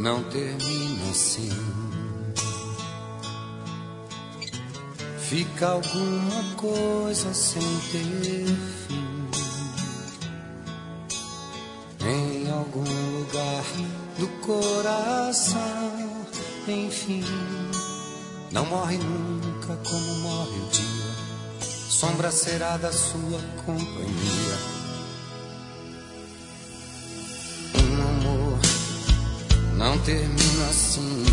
não termina assim. Fica alguma coisa sem ter fim. Em algum lugar do coração, enfim. Não morre nunca como morre o dia. Sombra será da sua companhia. Um amor não termina assim.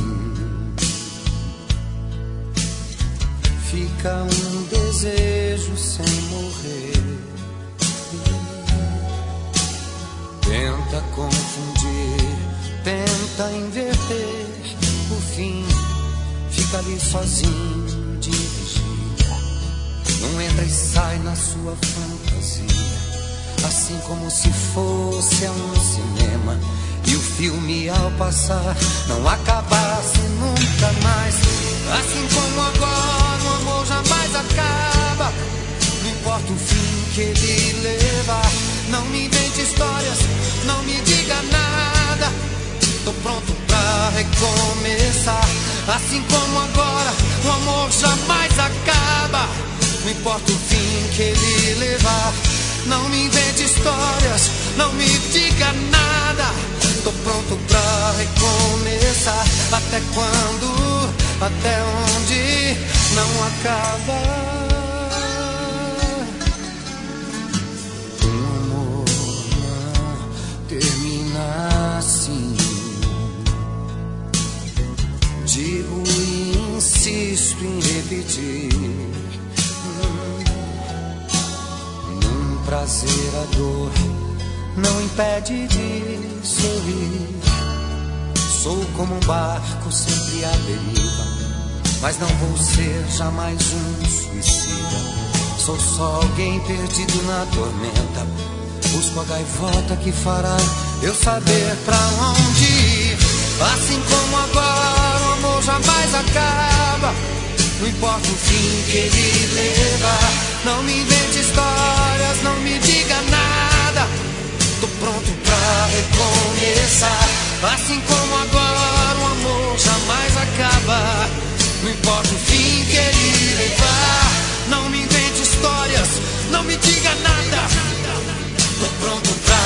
Fica um desejo sem morrer. Tenta confundir, tenta inverter o fim. Fica ali sozinho de vigia. Não entra e sai na sua fantasia. Assim como se fosse a um cinema. E o filme ao passar não acabasse nunca mais. Assim como agora o amor jamais acaba. Não importa o fim que ele levar. Não me invente histórias, não me diga nada. Tô pronto pra recomeçar. Assim como agora o amor jamais acaba. Não importa o fim que ele levar. Não me invente histórias, não me diga nada. Tô pronto pra recomeçar. Até quando, até onde não acaba. Um amor não termina assim. Digo e insisto em repetir. Num prazer a dor não impede de sorrir. Sou como um barco sempre à deriva, mas não vou ser jamais um suicida. Sou só alguém perdido na tormenta. Busco a gaivota que fará eu saber pra onde ir. Assim como agora o amor jamais acaba. Não importa o fim que ele levar. Não me invente histórias, não me diga nada. Tô pronto pra recomeçar. Assim como agora o amor jamais acaba. Não importa o fim que ele levar. Não me invente histórias, não me diga nada. Tô pronto pra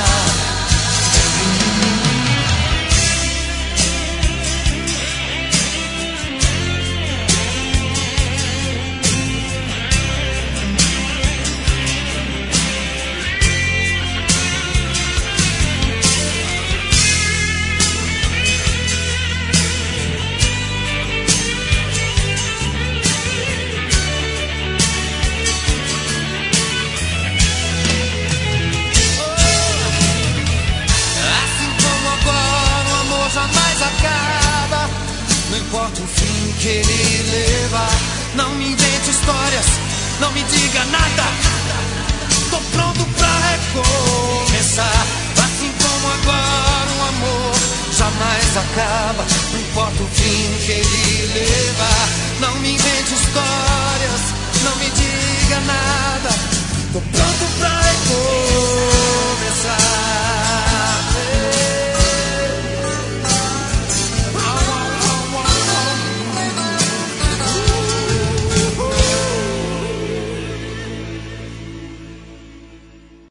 acaba. Não importa o fim que ele levar. Não me invente histórias, não me diga nada. Tô pronto pra recomeçar. Assim como agora o amor jamais acaba. Não importa o fim que ele levar. Não me invente histórias, não me diga nada. Tô pronto